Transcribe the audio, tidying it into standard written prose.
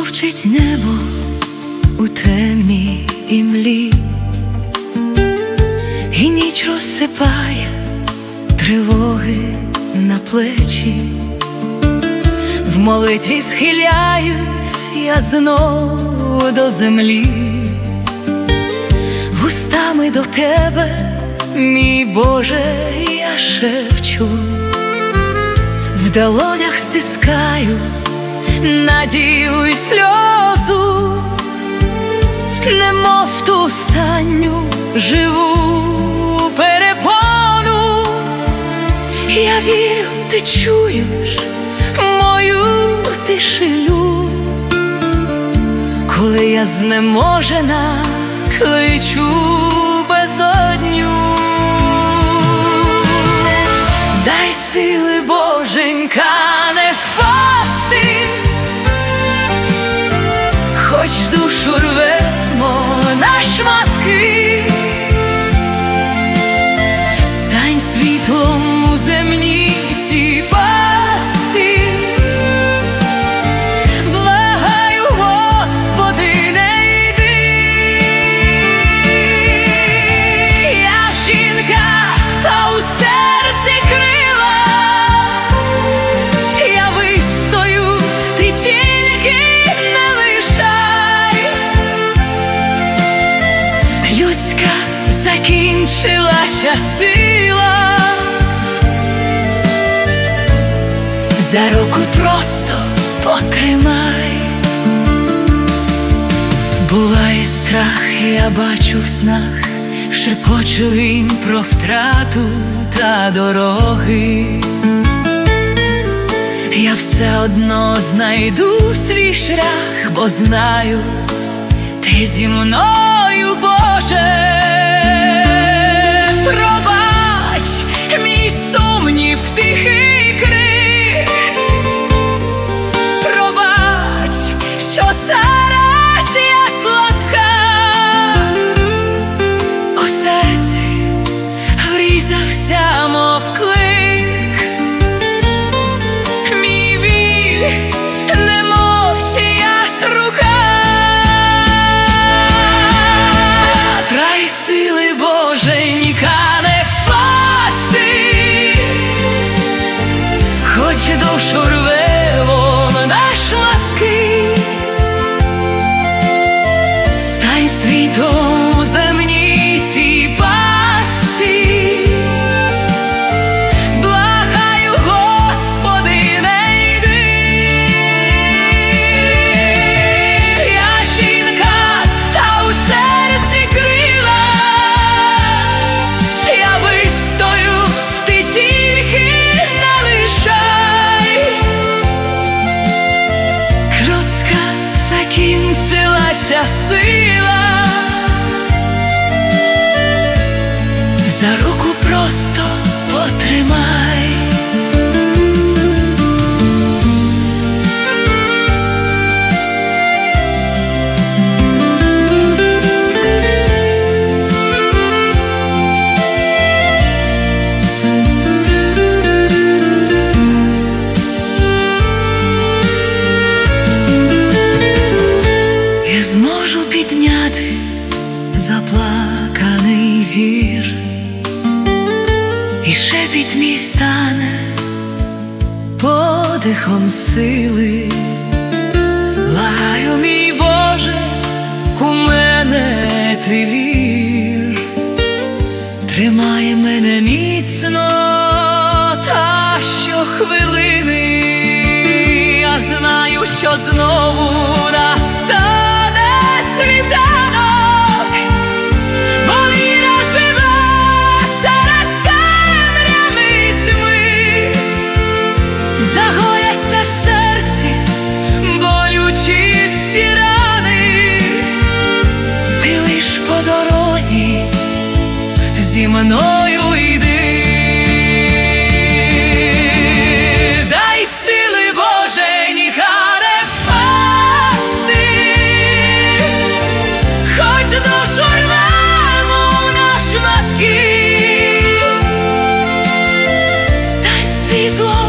мовчить небо у темній імлі, і ніч розсипає тривоги на плечі. В молитві схиляюсь я знову до землі, вустами до тебе, мій Боже, я шепчу, в долонях стискаю надію й сльозу, немов ту останню живу перепону. Я вірю, ти чуєш мою тишину, коли я знеможена кличу безодню. Дай сили, Боженька, не впасти, хоч душу рвемо на шматки. Стань світлом у земній цій пастці, благаю, Господи, не йди. Я жінка, та у серці крила, я вистою, ти тільки не лишай. Людська закінчилася сила, за руку просто потримай. Буває страх, я бачу в снах, шепоче він про втрату та дороги. Я все одно знайду свій шлях, бо знаю, ти зі мною, Боже. Пробач мій сумнів, тихий крик, пробач, що зараз я слабка, у серці врізався, мов клик, мій біль, немов чиясь рука. Дай сили, Боженька, не впасти, хоч душу рве вона на шматки. Стань світом у земній цій пастці, благаю, Господи, не йди. Я жінка, та у серці крила, я вистою, ти тільки не лишай. Кроцька закінчилася сила, за руку просто потримай. Я зможу підняти заплаканий зір, і шепіт мій стане подихом сили. Благаю, мій Боже, у мене ти вір, тримай мене міцно та щохвилини. Я знаю, що знову настане світанок, бо віра жива серед темряви тьми. Загояться в серці болючі всі рани, ти лиш по дорозі зі мною йди. Дай сили, Боженька, не впасти, хоч душу рвемо на шматки. Стань світлом